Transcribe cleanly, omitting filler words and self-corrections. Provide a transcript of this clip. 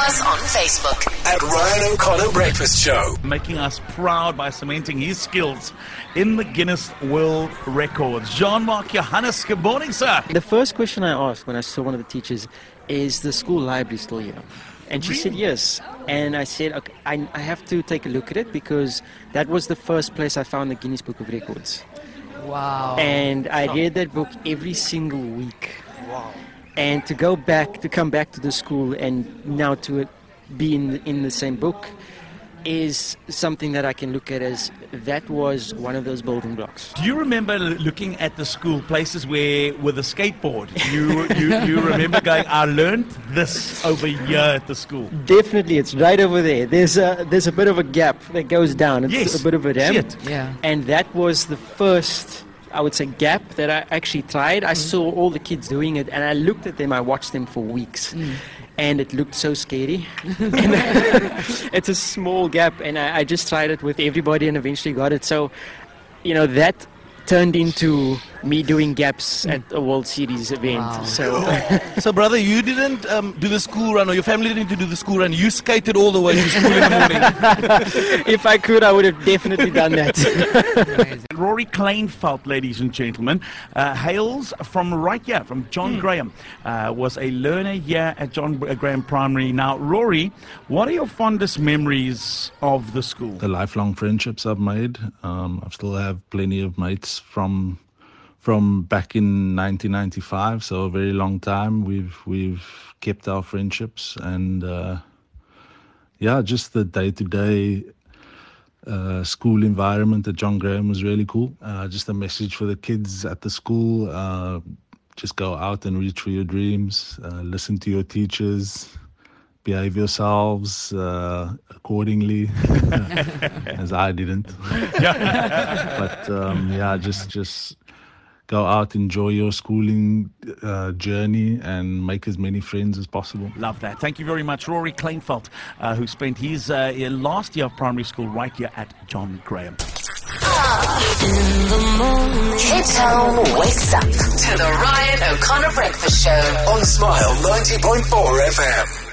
us on Facebook at Ryan O'Connor Breakfast Show. Making us proud by cementing his skills in the Guinness World Records. Jean-Marc Johannes, good morning, sir. The first question I asked when I saw one of the teachers is the school library still here? And she said yes. And I said, okay, I have to take a look at it because that was the first place I found the Guinness Book of Records. Wow. And I read that book every single week. Wow. And to come back to the school and now to be in the same book is something that I can look at as that was one of those building blocks. Do you remember looking at the school places where with a skateboard you remember going, I learned this over here at the school? Definitely, it's right over there. There's a bit of a gap that goes down. It's yes, a bit of a ramp. Yeah. And that was the first, I would say, gap that I actually tried. I saw all the kids doing it and I looked at them, I watched them for weeks. And it looked so scary. It's a small gap, and I just tried it with everybody and eventually got it. So, that turned into me doing gaps at a World Series event. Wow. So, brother, you didn't do the school run, or your family didn't do the school run. You skated all the way to school in the morning. If I could, I would have definitely done that. Rory Kleinfeld, ladies and gentlemen, hails from right here, from John Graham. Was a learner here at John Graham Primary. Now, Rory, what are your fondest memories of the school? The lifelong friendships I've made. I still have plenty of mates from back in 1995, so a very long time. We've kept our friendships, and just the day-to-day school environment at John Graham was really cool. Just a message for the kids at the school: just go out and reach for your dreams. Listen to your teachers. Behave yourselves accordingly, as I didn't. But just go out, enjoy your schooling journey, and make as many friends as possible. Love that. Thank you very much, Rory Kleinfeld, who spent his last year of primary school right here at John Graham. Cape Town wakes up to the Ryan O'Connor Breakfast Show on Smile 90.4 FM.